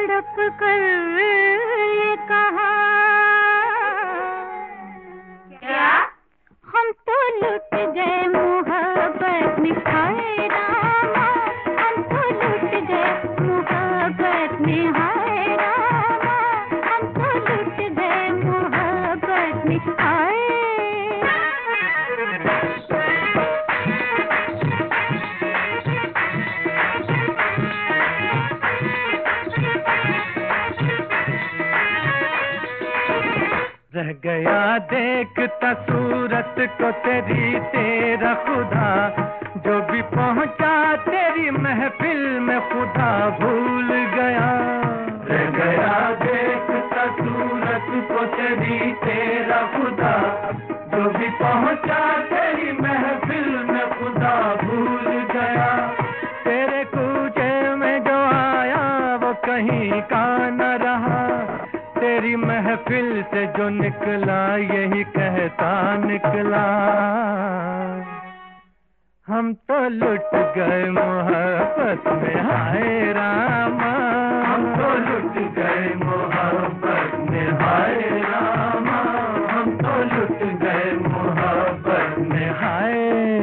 तड़प कर ये कहा, क्या हम तो लुट गए मोहब्बत में, हाय रामा हम तो लुट गए मोहब्बत में, हाय रामा हम तो लुट गए मोहब्बत में, हाय। रह गया देखता सूरत को तेरी तेरा खुदा, जो भी पहुंचा तेरी महफिल में खुदा भूल गया। रह गया देखता सूरत को तेरी तेरा खुदा, जो भी पहुंचा तेरी महफिल में खुदा भूल गया। तेरे कूचे में जो आया वो कहीं का न रहा, तेरी महफिल से जो निकला यही कहता निकला, हम तो लुट गए मोहब्बत में, हाय रामा हम तो लुट गए मोहब्बत में, हाय रामा हम तो लुट गए मोहब्बत में, हाय।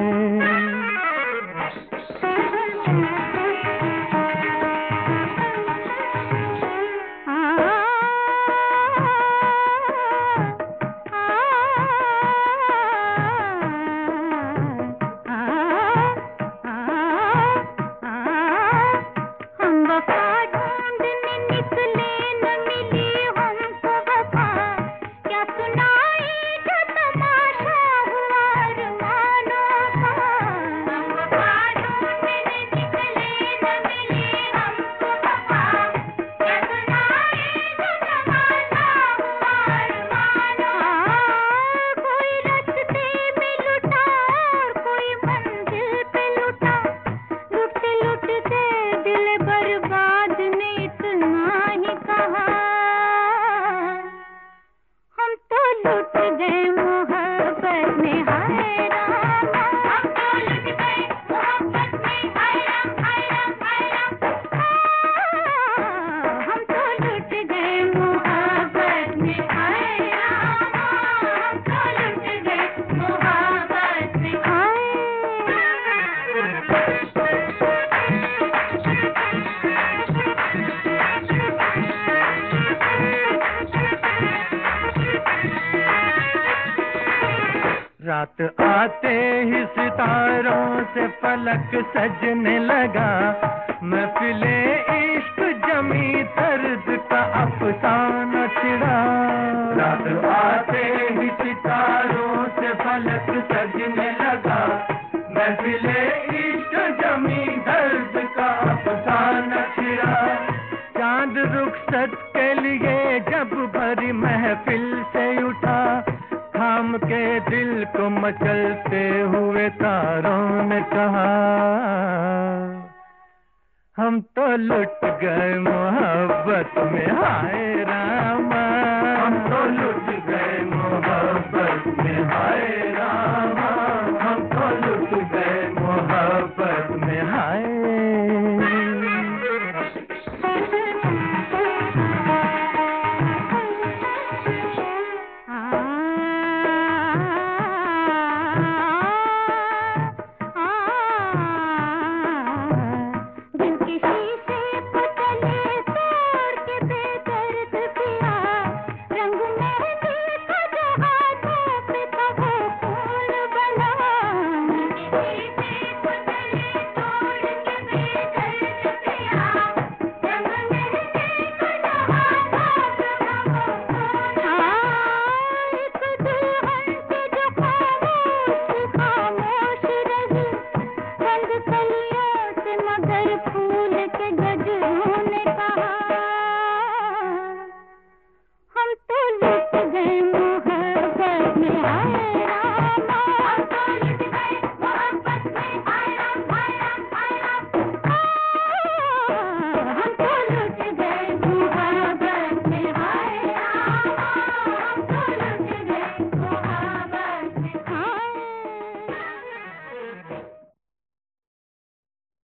रात आते ही सितारों से फलक सजने लगा, महफिले इश्क जमी दर्द का अफसाना छिड़ा। रात आते ही सितारों से फलक सजने लगा, महफिले इश्क जमी दर्द का अफसाना छिड़ा। चांद रुखसत के लिए जब भरी महफिल से उठा, थाम के दिल को मचलते हुए तारों ने कहा, हम तो लुट गए मोहब्बत में, हाय रामा हम तो